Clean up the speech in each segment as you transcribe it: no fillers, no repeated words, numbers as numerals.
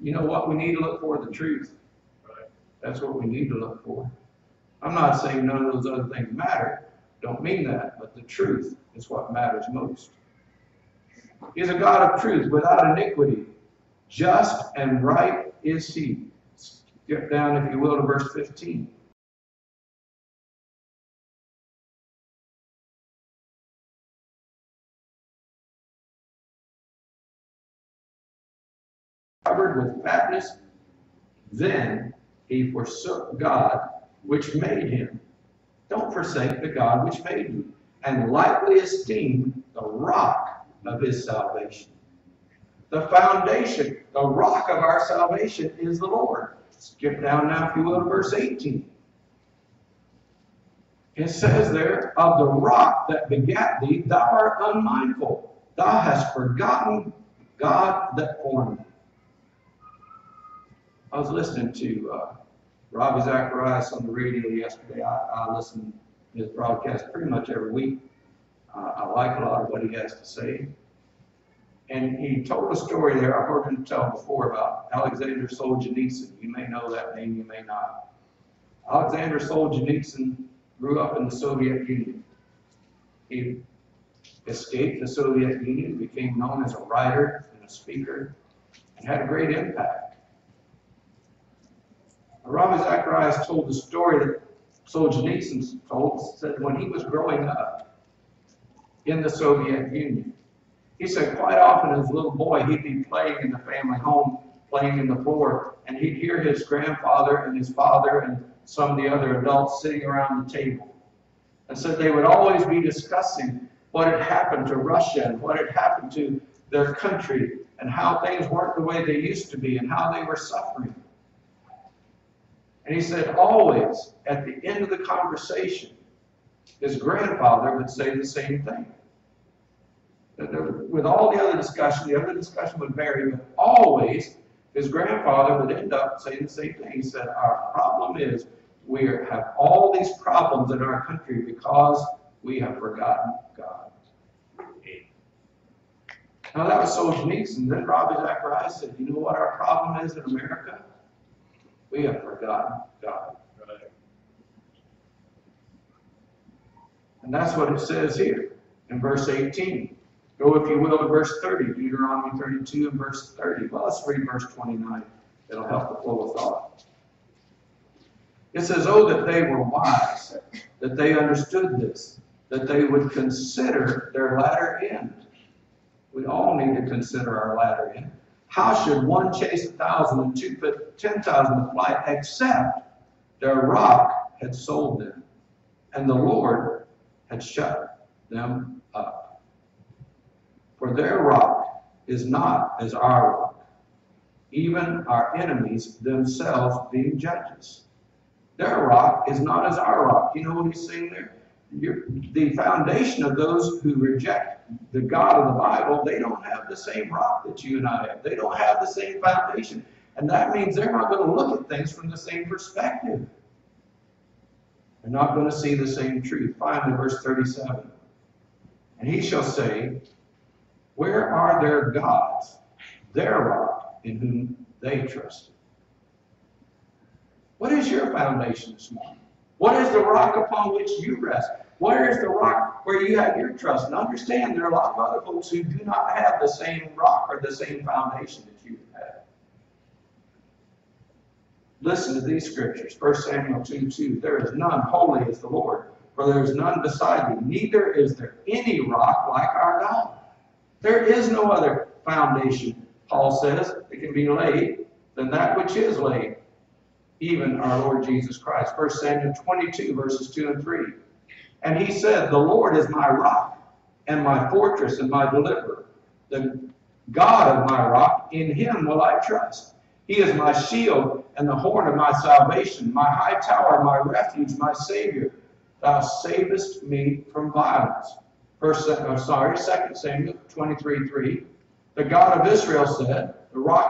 You know what we need to look for? The truth. That's what we need to look for. I'm not saying none of those other things matter. Don't mean that. But the truth is what matters most. He's a God of truth without iniquity. Just and right is he. Skip down, if you will, to verse 15. Covered with fatness, then he forsook God which made him. Don't forsake the God which made you, and lightly esteem the rock of his salvation. The foundation, the rock of our salvation is the Lord. Skip down now, if you will, to verse 18. It says there, of the rock that begat thee, thou art unmindful. Thou hast forgotten God that formed thee. I was listening to Ravi Zacharias on the radio yesterday. I listen to his broadcast pretty much every week. I like a lot of what he has to say. And he told a story there I've heard him tell before about Alexander Solzhenitsyn. You may know that name, you may not. Alexander Solzhenitsyn grew up in the Soviet Union. He escaped the Soviet Union, became known as a writer and a speaker, and had a great impact. Ravi Zacharias told the story that Solzhenitsyn told, said when he was growing up in the Soviet Union, he said quite often as a little boy he'd be playing in the family home, playing in the floor, and he'd hear his grandfather and his father and some of the other adults sitting around the table. And said they would always be discussing what had happened to Russia and what had happened to their country and how things weren't the way they used to be and how they were suffering. And he said always at the end of the conversation, his grandfather would say the same thing. With all the other discussion would vary, but always his grandfather would end up saying the same thing. He said, our problem is we have all these problems in our country because we have forgotten God. Now that was Solzhenitsyn. Then Ravi Zacharias said, you know what our problem is in America? We have forgotten God. And that's what it says here in verse 18. Go, if you will, to verse 30, Deuteronomy 32 and verse 30. Well, let's read verse 29. It'll help the flow of thought. It says, oh, that they were wise, that they understood this, that they would consider their latter end. We all need to consider our latter end. How should one chase 1,000 and two put 10,000 to flight, except their rock had sold them, and the Lord had shut them up? For their rock is not as our rock, even our enemies themselves being judges. Their rock is not as our rock. You know what he's saying there? The foundation of those who reject the God of the Bible, they don't have the same rock that you and I have. They don't have the same foundation. And that means they're not going to look at things from the same perspective. They're not going to see the same truth. Finally, verse 37. And he shall say, where are their gods, their rock, in whom they trusted? What is your foundation this morning? What is the rock upon which you rest? Where is the rock where you have your trust? And understand there are a lot of other folks who do not have the same rock or the same foundation that you have. Listen to these scriptures. 1 Samuel 2:2. There is none holy as the Lord, for there is none beside thee. Neither is there any rock like our God. There is no other foundation, Paul says, that can be laid than that which is laid, even our Lord Jesus Christ. 1 Samuel 22, verses 2 and 3. And he said, the Lord is my rock and my fortress and my deliverer, the God of my rock, in him will I trust. He is my shield and the horn of my salvation, my high tower, my refuge, my Savior. Thou savest me from violence. 2 Samuel 23:3. The God of Israel said, the rock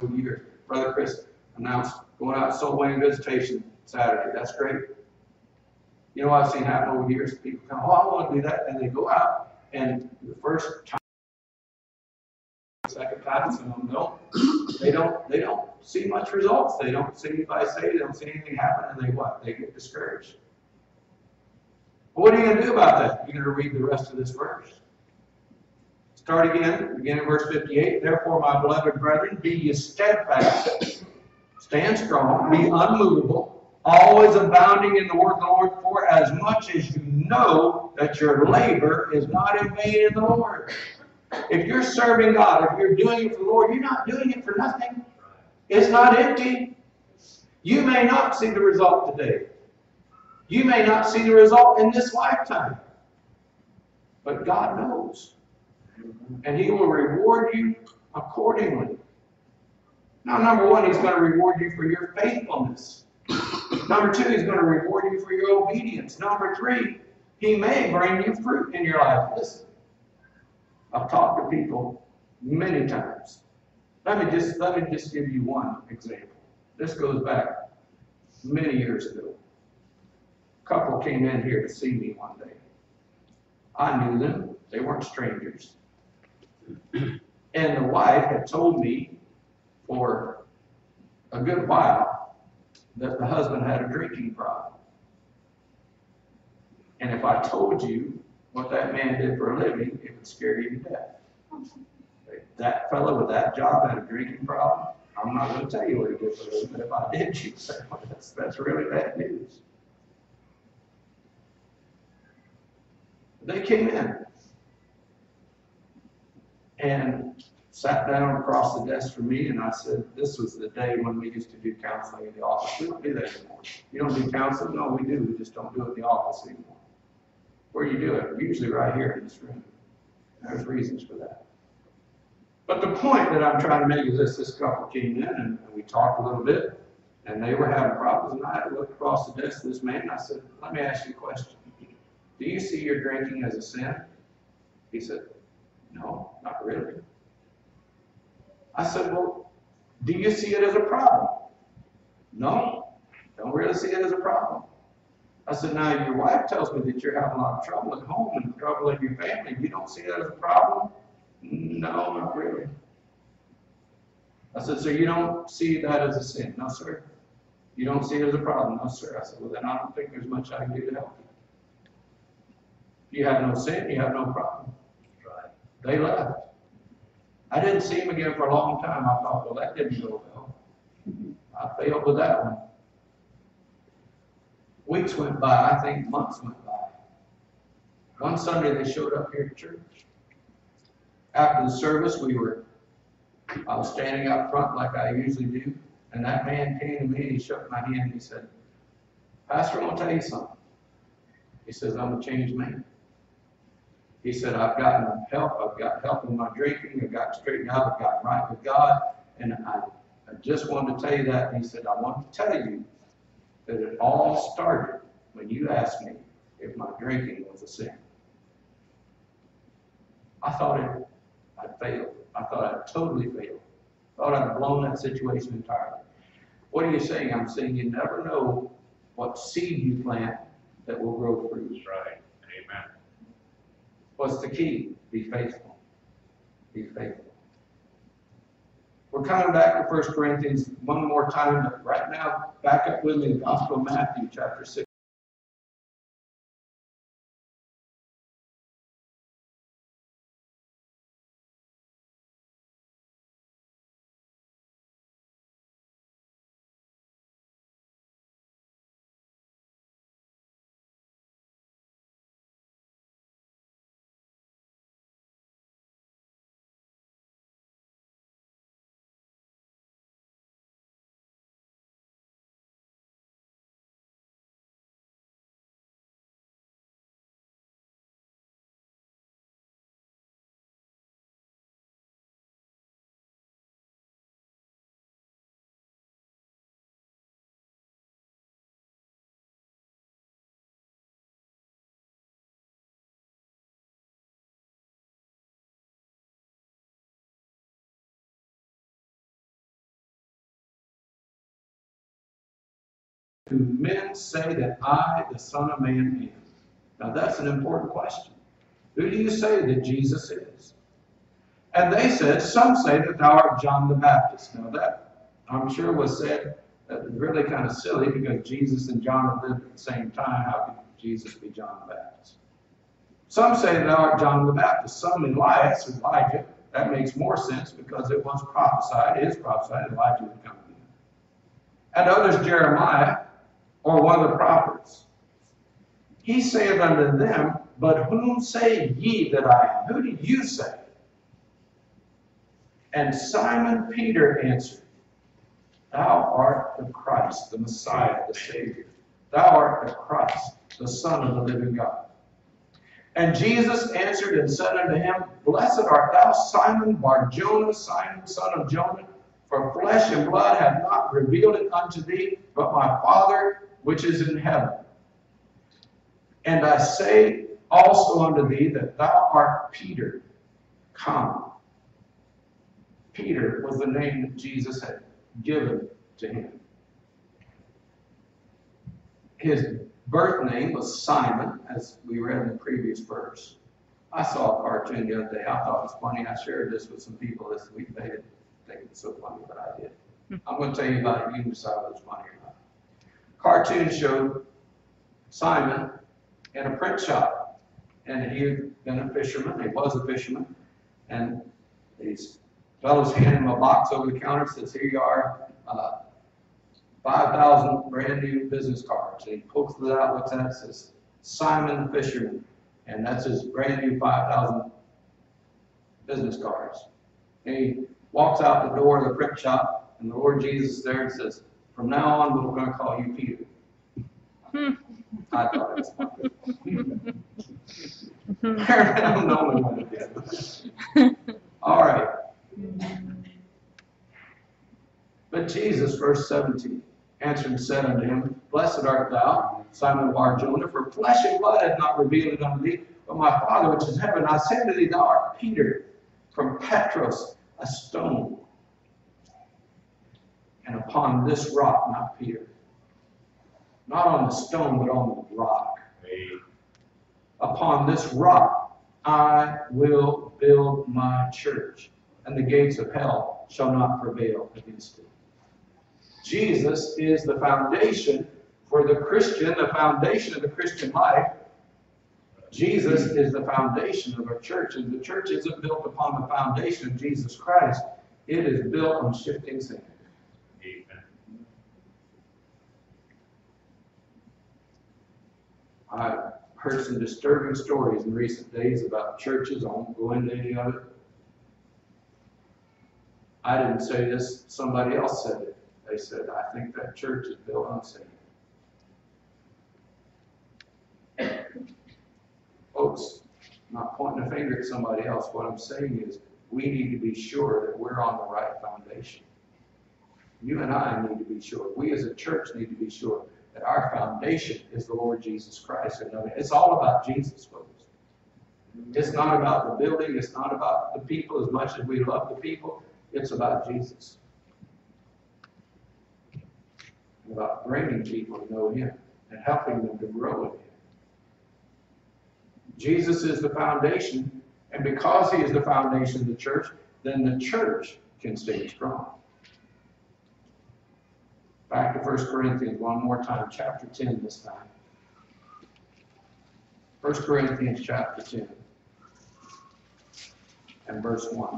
couple of years. Brother Chris announced going out soul winning visitation Saturday. That's great. You know what I've seen happen over the years? People come, oh, I want to do that, and they go out, and the first time, second time, some of them don't. They don't see much results. They don't see anybody say, they don't see anything happen, and they what? They get discouraged. Well, what are you going to do about that? You're going to read the rest of this verse. Start again, begin in verse 58. Therefore, my beloved brethren, be ye steadfast, stand strong, be unmovable, always abounding in the work of the Lord, for as much as you know that your labor is not in vain in the Lord. If you're serving God, if you're doing it for the Lord, you're not doing it for nothing. It's not empty. You may not see the result today. You may not see the result in this lifetime. But God knows. And He will reward you accordingly. Now, number one, He's going to reward you for your faithfulness. Number two, He's going to reward you for your obedience. Number three, He may bring you fruit in your life. Listen, I've talked to people many times. Let me just give you one example. This goes back many years ago. A couple came in here to see me one day. I knew them. They weren't strangers. And the wife had told me for a good while that the husband had a drinking problem. And if I told you what that man did for a living, it would scare you to death. That fellow with that job had a drinking problem. I'm not going to tell you what he did for a living, but if I did, you'd say, well, that's really bad news. They came in and sat down across the desk from me, and I said, this was the day when we used to do counseling in the office. We don't do that anymore. You don't do counseling? No, we do. We just don't do it in the office anymore. Where do you do it? Usually right here in this room. There's reasons for that. But the point that I'm trying to make is this couple came in, and we talked a little bit, and they were having problems, and I looked across the desk to this man, and I said, let me ask you a question. Do you see your drinking as a sin? He said, no, not really. I said, well, do you see it as a problem? No, don't really see it as a problem. I said, now your wife tells me that you're having a lot of trouble at home and trouble in your family. You don't see that as a problem? No, not really. I said, so you don't see that as a sin? No, sir. You don't see it as a problem? No, sir. I said, well, then I don't think there's much I can do to help you. You have no sin, you have no problem. Right. They left. I didn't see him again for a long time. I thought, well, that didn't go well. I failed with that one. Weeks went by, I think months went by. One Sunday they showed up here at church. After the service, I was standing out front like I usually do, and that man came to me and he shook my hand and he said, Pastor, I want to tell you something. He says, I'm a changed man. He said, I've gotten help. I've got help in my drinking. I've got straightened out. I've gotten right with God. And I just wanted to tell you that. And he said, I want to tell you that it all started when you asked me if my drinking was a sin. I thought I'd failed. I thought I'd totally failed. I thought I'd blown that situation entirely. What are you saying? I'm saying you never know what seed you plant that will grow fruit. That's right. Amen. What's the key? Be faithful. Be faithful. We're coming back to 1 Corinthians one more time, but right now, back up with me in the Gospel of Matthew, chapter 6. do men say that I, the Son of Man, am? Now that's an important question. Who do you say that Jesus is? And they said, some say that thou art John the Baptist. Now that, I'm sure was said, that was really kind of silly because Jesus and John had lived at the same time. How could Jesus be John the Baptist? Some say that thou art John the Baptist. Some Elias, Elijah. That makes more sense because it was prophesied, it is prophesied, Elijah would come again. And others Jeremiah, or one of the prophets. He saith unto them, but whom say ye that I am? Who do you say? And Simon Peter answered, thou art the Christ, the Messiah, the Savior. Thou art the Christ, the Son of the living God. And Jesus answered and said unto him, blessed art thou, Simon Bar-Jonah, Simon, son of Jonah, for flesh and blood hath not revealed it unto thee, but my Father which is in heaven. And I say also unto thee that thou art Peter. Come. Peter was the name that Jesus had given to him. His birth name was Simon, as we read in the previous verse. I saw a cartoon the other day. I thought it was funny. I shared this with some people this week. They didn't think it was so funny, but I did. I'm going to tell you about it. You can decide whether it's funny or not. Cartoon showed Simon in a print shop. And he had been a fisherman. He was a fisherman. And these fellows hand him a box over the counter. Says, here you are. 5,000 brand new business cards. And he pulls it out. What's that? It says Simon the Fisherman. And that's his brand new 5,000 business cards. And he walks out the door of the print shop, and the Lord Jesus is there and says, from now on, we're going to call you Peter. I thought it was funny. I'm the only one that did. All right. But Jesus, verse 17, answered and said unto him, blessed art thou, Simon Bar-Jonah, for flesh and blood hath not revealed it unto thee, but my Father which is in heaven. I say unto thee, thou art Peter, from Petros, a stone. And upon this rock, not Peter, not on the stone, but on the rock. Upon this rock I will build my church, and the gates of hell shall not prevail against it. Jesus is the foundation for the Christian, the foundation of the Christian life. Jesus is the foundation of our church, and the church isn't built upon the foundation of Jesus Christ. It is built on shifting sand. I've heard some disturbing stories in recent days about churches. I won't go into any of it. I didn't say this. Somebody else said it. They said, I think that church is built on sand. Folks, I'm not pointing a finger at somebody else. What I'm saying is we need to be sure that we're on the right foundation. You and I need to be sure. We as a church need to be sure that our foundation is the Lord Jesus Christ. And it's all about Jesus, folks. It's not about the building. It's not about the people as much as we love the people. It's about Jesus. It's about bringing people to know Him and helping them to grow in Him. Jesus is the foundation, and because He is the foundation of the church, then the church can stay strong. Back to 1 Corinthians one more time, chapter 10 this time. 1 Corinthians chapter 10 and verse 1.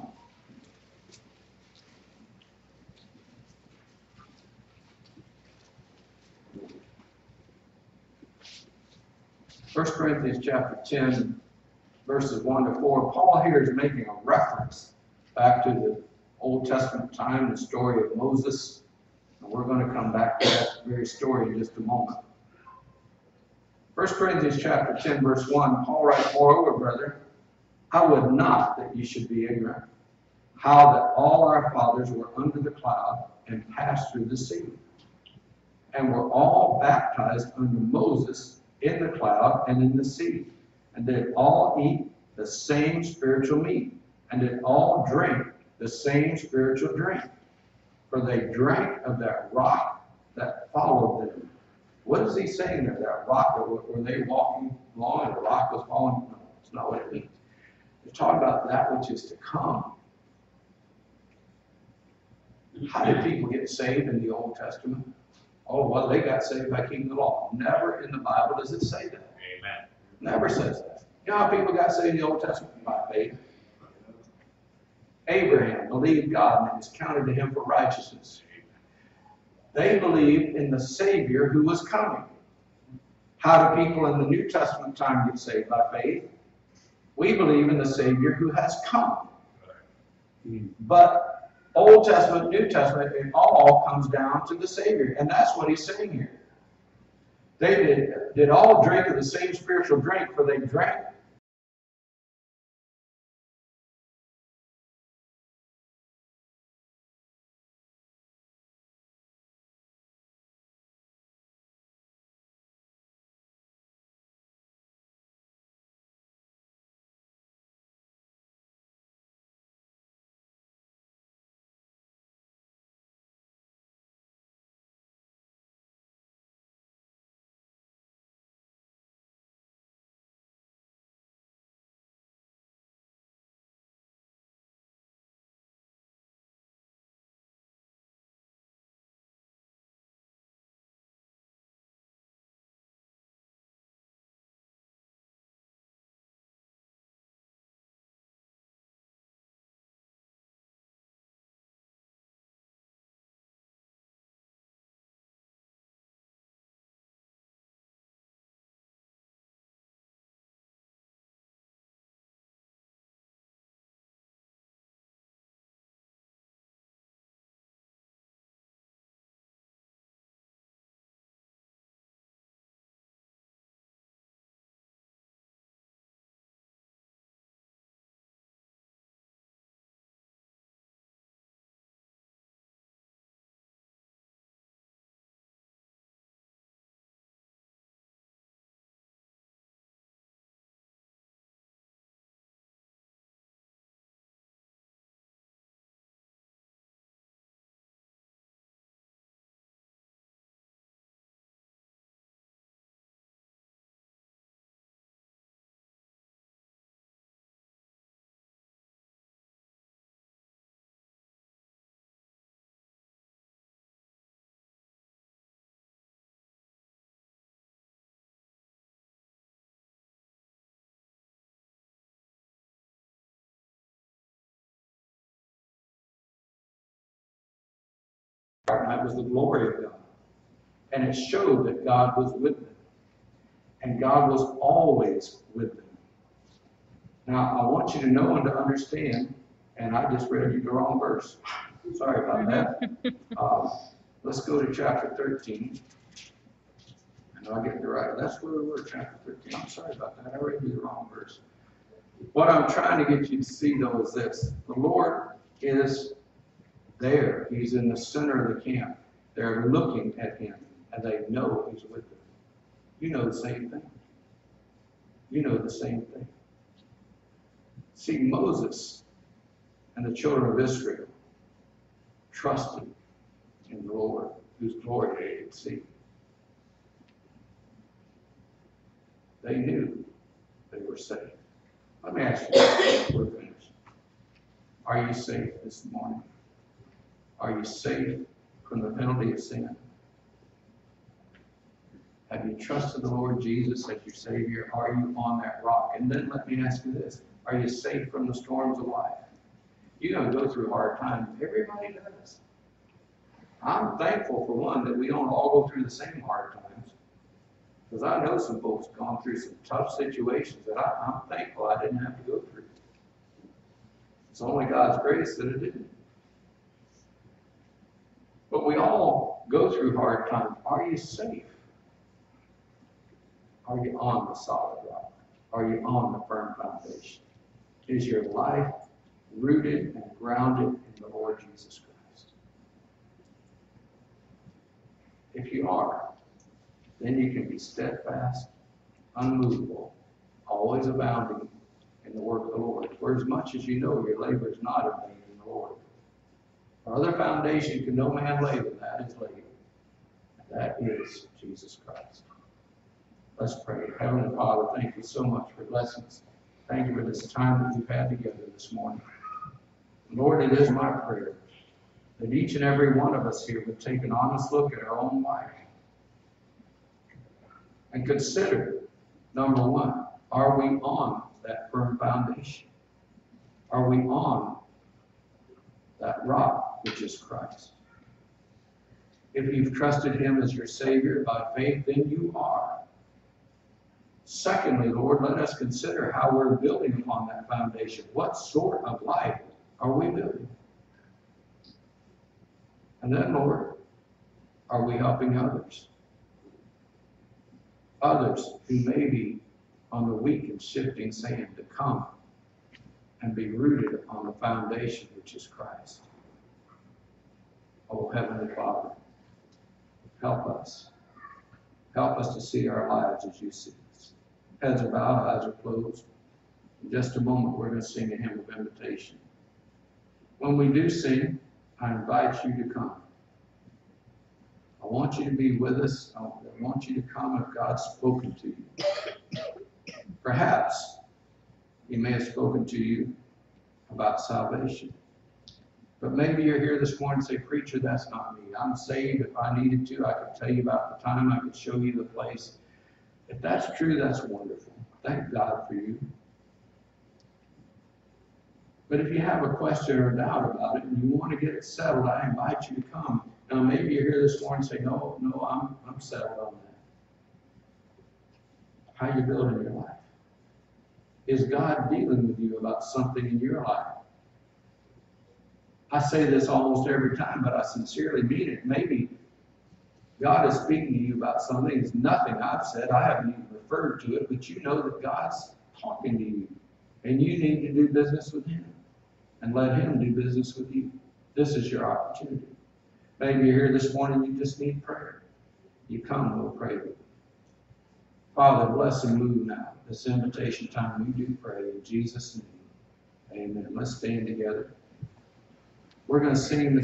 First Corinthians chapter 10, verses 1 to 4. Paul here is making a reference back to the Old Testament time, the story of Moses. And we're going to come back to that very story in just a moment. 1 Corinthians chapter 10, verse 1, Paul writes, moreover, brethren, I would not that you should be ignorant, how that all our fathers were under the cloud and passed through the sea, and were all baptized under Moses in the cloud and in the sea, and did all eat the same spiritual meat, and did all drink the same spiritual drink. For they drank of that rock that followed them, What is he saying there? That rock, were they walking along and the rock was falling? No, that's not what it means. It's talking about that which is to come. How did people get saved in the Old Testament? Oh, well, they got saved by keeping the law. Never in the Bible does it say that. Amen. Never says that. You know how people got saved in the Old Testament? By faith. Abraham believed God and it was counted to him for righteousness. They believed in the Savior who was coming. How do people in the New Testament time get saved? By faith. We believe in the Savior who has come. But Old Testament, New Testament, it all comes down to the Savior. And that's what he's saying here. They did all drink of the same spiritual drink, for they drank and that was the glory of God. And it showed that God was with them. And God was always with them. Now, I want you to know and to understand, and I just read you the wrong verse. Sorry about that. Let's go to chapter 13. And I'll get the right. That's where we were, chapter 13. I'm sorry about that. I read you the wrong verse. What I'm trying to get you to see, though, is this. The Lord is there. He's in the center of the camp. They're looking at him, and they know he's with them. You know the same thing. You know the same thing. See, Moses and the children of Israel trusted in the Lord, whose glory they could see. They knew they were safe. Let me ask you, before we're finished. Are you safe this morning? Are you safe from the penalty of sin? Have you trusted the Lord Jesus as your Savior? Are you on that rock? And then let me ask you this. Are you safe from the storms of life? You're going to go through hard times. Everybody does. I'm thankful, for one, that we don't all go through the same hard times. Because I know some folks have gone through some tough situations that I'm thankful I didn't have to go through. It's only God's grace that it didn't. But we all go through hard times. Are you safe? Are you on the solid rock? Are you on the firm foundation? Is your life rooted and grounded in the Lord Jesus Christ? If you are, then you can be steadfast, unmovable, always abounding in the work of the Lord. For as much as you know your labor is not in vain in the Lord. For other foundation can no man lay than that is laid. And That is Jesus Christ. Let's pray. Heavenly Father, thank you so much for blessings. Thank you for this time that we've had together this morning. Lord, it is my prayer that each and every one of us here would take an honest look at our own life and consider, number one, are we on that firm foundation? Are we on that rock, which is Christ? If you've trusted him as your Savior by faith, then you are. Secondly, Lord, let us consider how we're building upon that foundation. What sort of life are we building? And then, Lord, are we helping others? Others who may be on the weak and shifting sand to come and be rooted on the foundation which is Christ. Oh, Heavenly Father, help us. Help us to see our lives as you see us. Heads are bowed, eyes are closed. In just a moment, we're going to sing a hymn of invitation. When we do sing, I invite you to come. I want you to be with us. I want you to come if God's spoken to you. Perhaps he may have spoken to you about salvation. But maybe you're here this morning and say, preacher, that's not me. I'm saved. If I needed to, I could tell you about the time. I could show you the place. If that's true, that's wonderful. Thank God for you. But if you have a question or a doubt about it and you want to get it settled, I invite you to come. Now, maybe you're here this morning and say, no, I'm settled on that. How are you building your life? Is God dealing with you about something in your life? I say this almost every time, but I sincerely mean it. Maybe God is speaking to you about something. It's nothing I've said. I haven't even referred to it, but you know that God's talking to you. And you need to do business with him and let him do business with you. This is your opportunity. Maybe you're here this morning, you just need prayer. You come, we'll pray with you. Father, bless and move now. This invitation time, we do pray in Jesus' name. Amen. Let's stand together. We're going to sing the